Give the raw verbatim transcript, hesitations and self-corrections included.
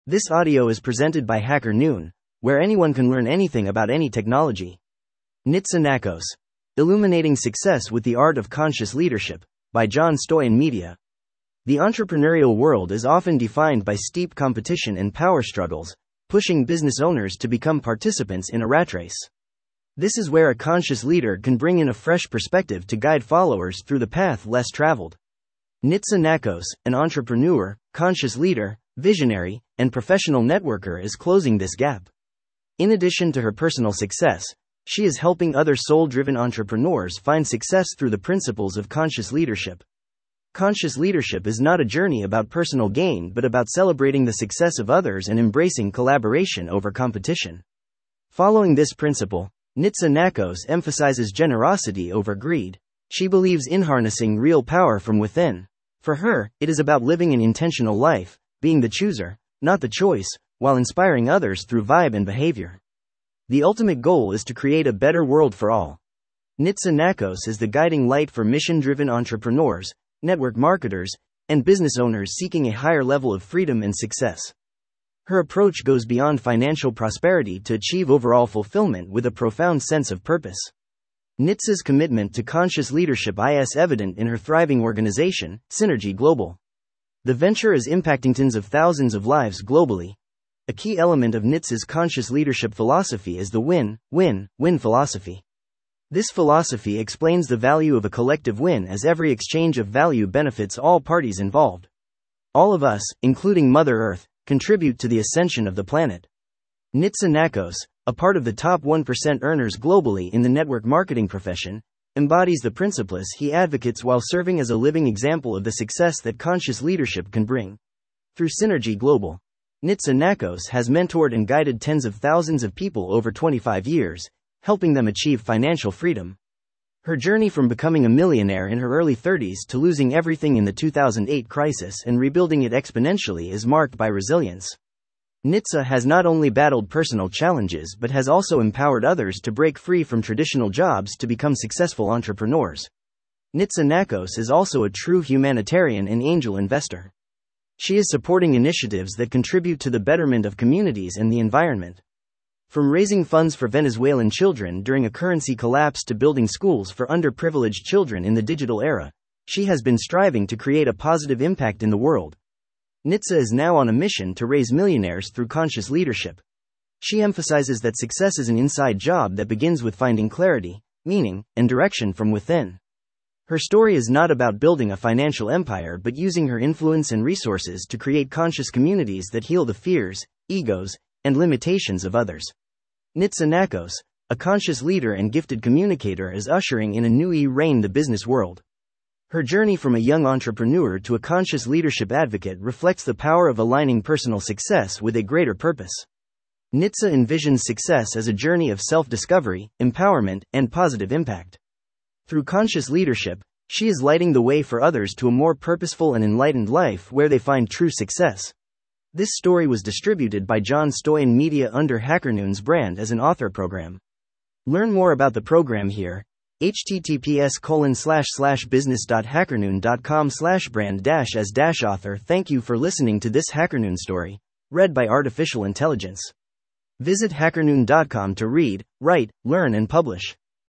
This audio is presented by Hacker Noon, where anyone can learn anything about any technology. Nitsa Nackos. Illuminating Success with the Art of Conscious Leadership, by John Stoyan Media. The entrepreneurial world is often defined by steep competition and power struggles, pushing business owners to become participants in a rat race. This is where a conscious leader can bring in a fresh perspective to guide followers through the path less traveled. Nitsa Nackos, an entrepreneur, conscious leader, visionary, and professional networker, is closing this gap. In addition to her personal success, she is helping other soul-driven entrepreneurs find success through the principles of conscious leadership. Conscious leadership is not a journey about personal gain but about celebrating the success of others and embracing collaboration over competition. Following this principle, Nitsa Nackos emphasizes generosity over greed. She believes in harnessing real power from within. For her, it is about living an intentional life, being the chooser, not the choice, while inspiring others through vibe and behavior. The ultimate goal is to create a better world for all. Nitsa Nackos is the guiding light for mission-driven entrepreneurs, network marketers, and business owners seeking a higher level of freedom and success. Her approach goes beyond financial prosperity to achieve overall fulfillment with a profound sense of purpose. Nitsa's commitment to conscious leadership is evident in her thriving organization, Synergy Global. The venture is impacting tens of thousands of lives globally. A key element of Nitsa's conscious leadership philosophy is the win, win, win philosophy. This philosophy explains the value of a collective win, as every exchange of value benefits all parties involved. All of us, including Mother Earth, contribute to the ascension of the planet. Nitsa Nackos, a part of the top one percent earners globally in the network marketing profession, embodies the principles he advocates while serving as a living example of the success that conscious leadership can bring. Through Synergy Global, Nitsa Nackos has mentored and guided tens of thousands of people over twenty-five years, helping them achieve financial freedom. Her journey from becoming a millionaire in her early thirties to losing everything in the two thousand eight crisis and rebuilding it exponentially is marked by resilience. Nitsa has not only battled personal challenges but has also empowered others to break free from traditional jobs to become successful entrepreneurs. Nitsa Nackos is also a true humanitarian and angel investor. She is supporting initiatives that contribute to the betterment of communities and the environment. From raising funds for Venezuelan children during a currency collapse to building schools for underprivileged children in the digital era, she has been striving to create a positive impact in the world. Nitsa is now on a mission to raise millionaires through conscious leadership. She emphasizes that success is an inside job that begins with finding clarity, meaning, and direction from within. Her story is not about building a financial empire but using her influence and resources to create conscious communities that heal the fears, egos, and limitations of others. Nitsa Nackos, a conscious leader and gifted communicator, is ushering in a new era in the business world. Her journey from a young entrepreneur to a conscious leadership advocate reflects the power of aligning personal success with a greater purpose. Nitsa envisions success as a journey of self-discovery, empowerment, and positive impact. Through conscious leadership, she is lighting the way for others to a more purposeful and enlightened life where they find true success. This story was distributed by John Stoyan Media under Hacker Noon's brand as an author program. Learn more about the program here. https colon slash slash business dot hackernoon dot com slash brand dash as dash author. Thank you for listening to this HackerNoon story, read by Artificial Intelligence. Visit hackernoon dot com to read, write, learn and publish.